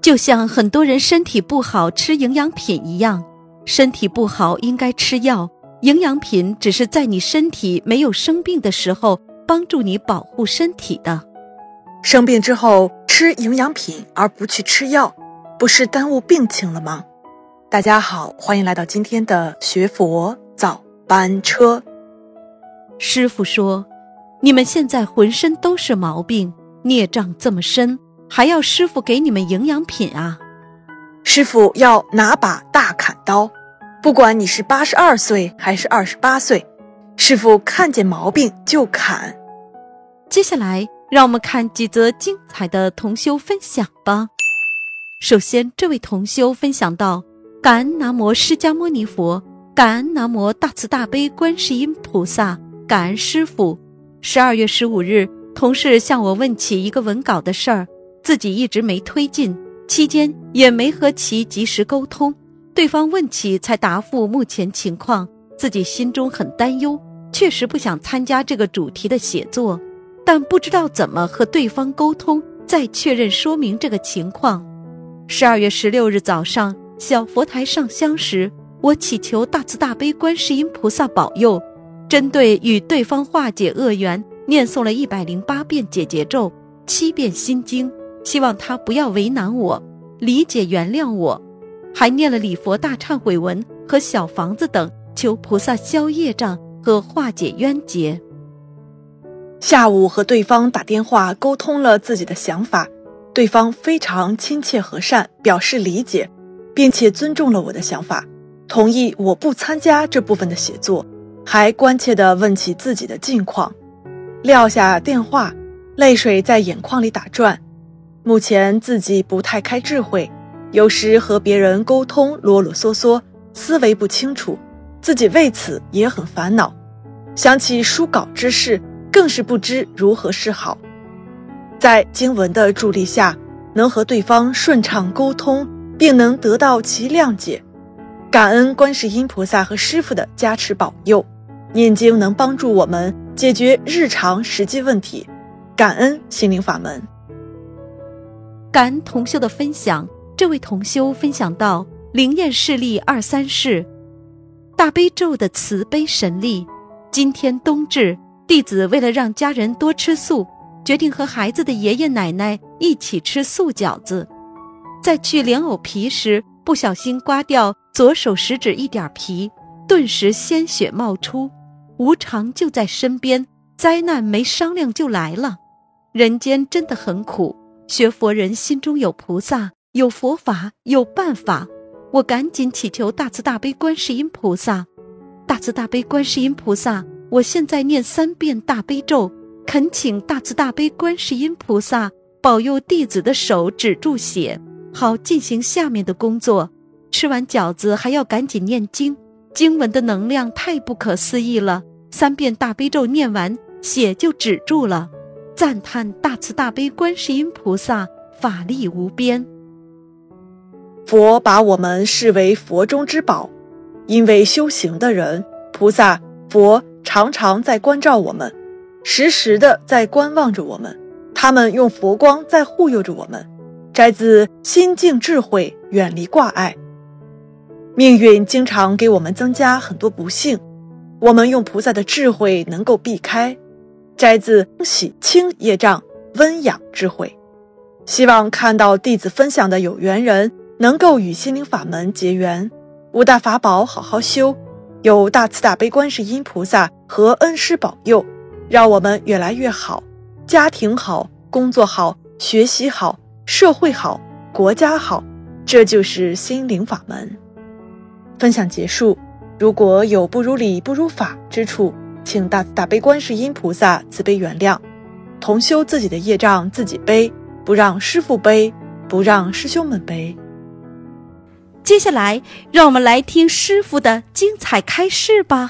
就像很多人身体不好吃营养品一样，身体不好应该吃药，营养品只是在你身体没有生病的时候帮助你保护身体的。 生病之后吃营养品而不去吃药，不是耽误病情了吗？大家好，欢迎来到今天的学佛早班车。 师父说，你们现在浑身都是毛病，孽障这么深，还要师父给你们营养品啊？ 师父要拿把大砍刀，不管你是82岁还是28岁，师父看见毛病就砍。 接下来让我们看几则精彩的同修分享吧。首先，这位同修分享到，感恩南无释迦牟尼佛，感恩南无大慈大悲观世音菩萨，感恩师父。12月15日，同事向我问起一个文稿的事儿，自己一直没推进，期间也没和其及时沟通，对方问起才答复目前情况，自己心中很担忧，确实不想参加这个主题的写作，但不知道怎么和对方沟通，再确认说明这个情况。12月16日早上，小佛台上香时，我祈求大慈大悲观世音菩萨保佑，针对与对方化解恶缘，念诵了108遍解结咒，7遍心经，希望他不要为难我，理解原谅我，还念了礼佛大忏悔文和小房子等，求菩萨消业障和化解冤结。 下午和对方打电话沟通了自己的想法，对方非常亲切和善，表示理解，并且尊重了我的想法，同意我不参加这部分的写作，还关切地问起自己的近况。撂下电话，泪水在眼眶里打转。目前自己不太开智慧，有时和别人沟通啰啰嗦嗦，思维不清楚，自己为此也很烦恼。想起书稿之事，更是不知如何是好。在经文的助力下，能和对方顺畅沟通，并能得到其谅解。感恩观世音菩萨和师父的加持保佑，念经能帮助我们解决日常实际问题，感恩心灵法门。 感恩同修的分享，这位同修分享到，灵验事例23世，大悲咒的慈悲神力。今天冬至，弟子为了让家人多吃素，决定和孩子的爷爷奶奶一起吃素饺子。在去莲藕皮时，不小心刮掉左手食指一点皮，顿时鲜血冒出，无常就在身边，灾难没商量就来了。人间真的很苦，学佛人心中有菩萨，有佛法，有办法。我赶紧祈求大慈大悲观世音菩萨，大慈大悲观世音菩萨，我现在念3遍大悲咒，恳请大慈大悲观世音菩萨保佑弟子的手止住血，好进行下面的工作。吃完饺子还要赶紧念经，经文的能量太不可思议了，3遍大悲咒念完，血就止住了。赞叹大慈大悲观世音菩萨法力无边。 佛把我们视为佛中之宝，因为修行的人，菩萨、佛常常在关照我们，时时的在观望着我们，他们用佛光在护佑着我们，摘自心净智慧，远离挂碍。命运经常给我们增加很多不幸，我们用菩萨的智慧能够避开，摘自洗清业障，温养智慧。希望看到弟子分享的有缘人能够与心灵法门结缘，五大法宝好好修，有大慈大悲观世音菩萨和恩师保佑，让我们越来越好，家庭好，工作好，学习好，社会好，国家好，这就是心灵法门。分享结束，如果有不如理不如法之处，请大慈大悲观世音菩萨慈悲原谅。同修自己的业障自己背，不让师父背，不让师兄们背。 接下来让我们来听师父的精彩开示吧。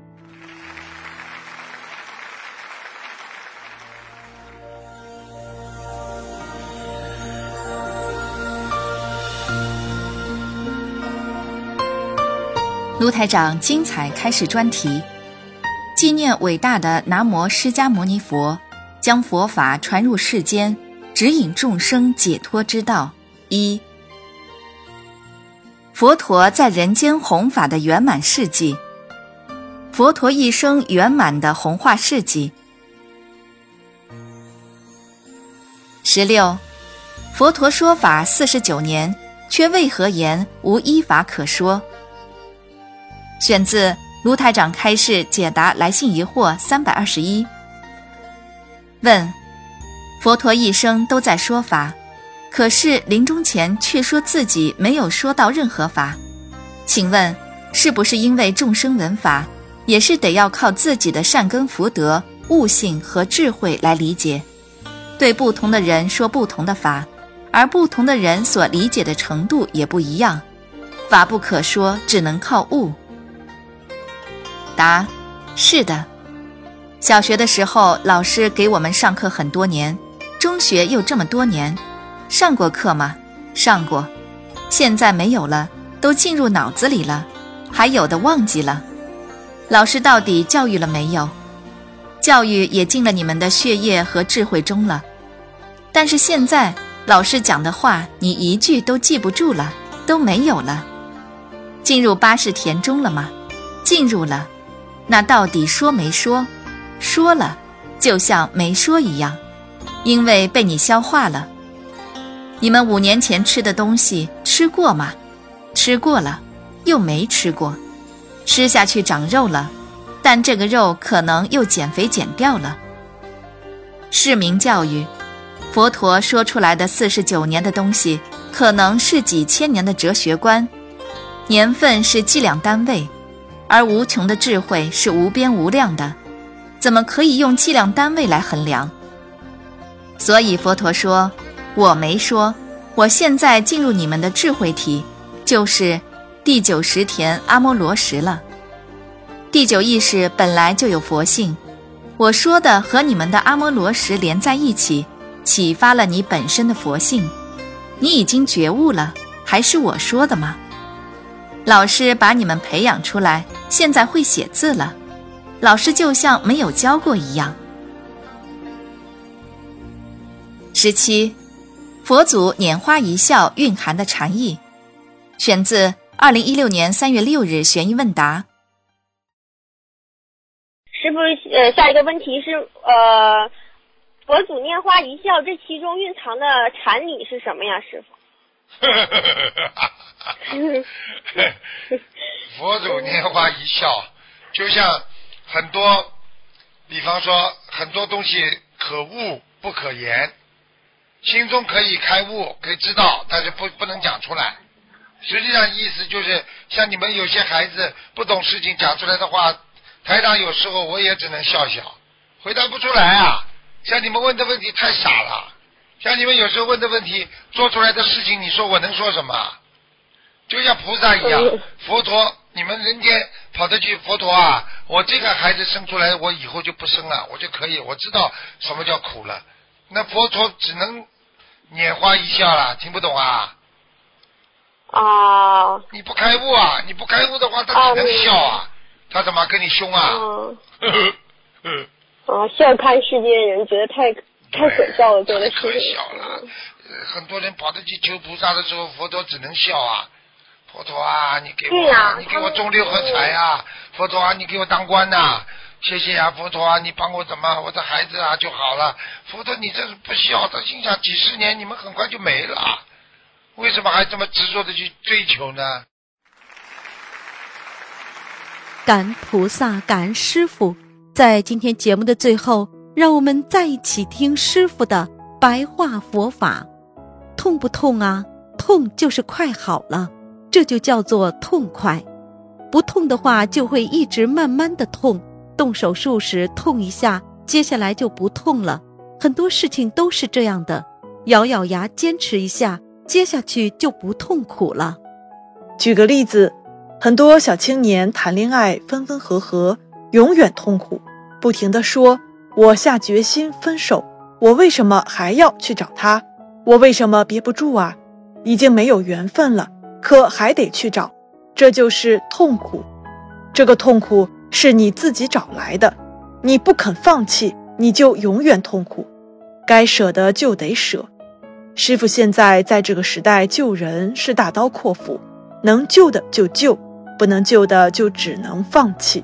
卢台长精彩开示专题，纪念伟大的南无释迦牟尼佛，将佛法传入世间，指引众生解脱之道， 1、佛陀在人间弘法的圆满事迹，佛陀一生圆满的弘化事迹。16、佛陀说法49年，却为何言无依法可说？选自卢台长开示解答来信疑惑321。问：佛陀一生都在说法，可是临终前却说自己没有说到任何法，请问是不是因为众生闻法也是得要靠自己的善根福德、悟性和智慧来理解，对不同的人说不同的法，而不同的人所理解的程度也不一样，法不可说，只能靠悟。答：是的。小学的时候老师给我们上课很多年，中学又这么多年，上过课吗？上过，现在没有了，都进入脑子里了，还有的忘记了。老师到底教育了没有？教育也进了你们的血液和智慧中了，但是现在老师讲的话你一句都记不住了，都没有了。进入八识田中了吗？进入了。那到底说没说？说了，就像没说一样，因为被你消化了。你们5年前吃的东西吃过吗？吃过了，又没吃过。吃下去长肉了，但这个肉可能又减肥减掉了。市民教育，佛陀说出来的49年的东西，可能是几千年的哲学观，年份是计量单位，而无穷的智慧是无边无量的，怎么可以用计量单位来衡量？所以佛陀说，我没说，我现在进入你们的智慧体，就是第9识田阿摩罗什了。第9意识本来就有佛性，我说的和你们的阿摩罗什连在一起，启发了你本身的佛性，你已经觉悟了，还是我说的吗？老师把你们培养出来，现在会写字了，老师就像没有教过一样。17、佛祖拈花一笑蕴含的禅意，选自2016年3月6日悬疑问答。 师父，下一个问题是，佛祖拈花一笑，这其中蕴藏的禅理是什么呀，师父？ 佛祖拈花一笑，就像很多，比方说很多东西可悟不可言，心中可以开悟，可以知道，但是不能讲出来。实际上意思就是，像你们有些孩子不懂事情讲出来的话，台长有时候我也只能笑笑，回答不出来啊。像你们问的问题太傻了，像你们有时候问的问题做出来的事情，你说我能说什么？就像菩萨一样，佛陀，你们人间跑得去，佛陀啊，我这个孩子生出来，我以后就不生了，我就可以，我知道什么叫苦了。那佛陀只能拈花一笑了，听不懂啊？ 啊！ 你不开悟啊！你不开悟的话，他只能笑啊！他怎么跟你凶啊？ 笑看世间人，觉得太可笑了，做的事情。 太可笑了！很多人跑得去求菩萨的时候，佛陀只能笑啊！佛陀啊，你给我，你给我中6合彩啊！佛陀啊，你给我当官呐！谢谢啊，佛陀啊，你帮我怎么，我的孩子啊就好了。佛陀，你这是不孝的，心想几十年你们很快就没了，为什么还这么执着的去追求呢？ 感恩菩萨，感恩师父。在今天节目的最后，让我们再一起听师父的白话佛法。痛不痛啊？痛就是快好了，这就叫做痛快。不痛的话就会一直慢慢的痛，动手术时痛一下，接下来就不痛了。很多事情都是这样的，咬咬牙坚持一下，接下去就不痛苦了。 举个例子，很多小青年谈恋爱分分合合，永远痛苦，不停地说，我下决心分手，我为什么还要去找他？我为什么憋不住啊？已经没有缘分了，可还得去找，这就是痛苦。这个痛苦是你自己找来的，你不肯放弃，你就永远痛苦。该舍的就得舍。 师父现在在这个时代救人是大刀阔斧，能救的就救，不能救的就只能放弃。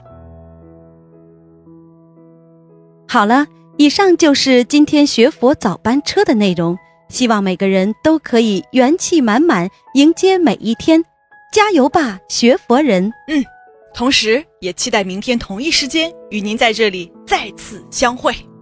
好了，以上就是今天学佛早班车的内容，希望每个人都可以元气满满迎接每一天，加油吧，学佛人！ 同时也期待明天同一时间与您在这里再次相会。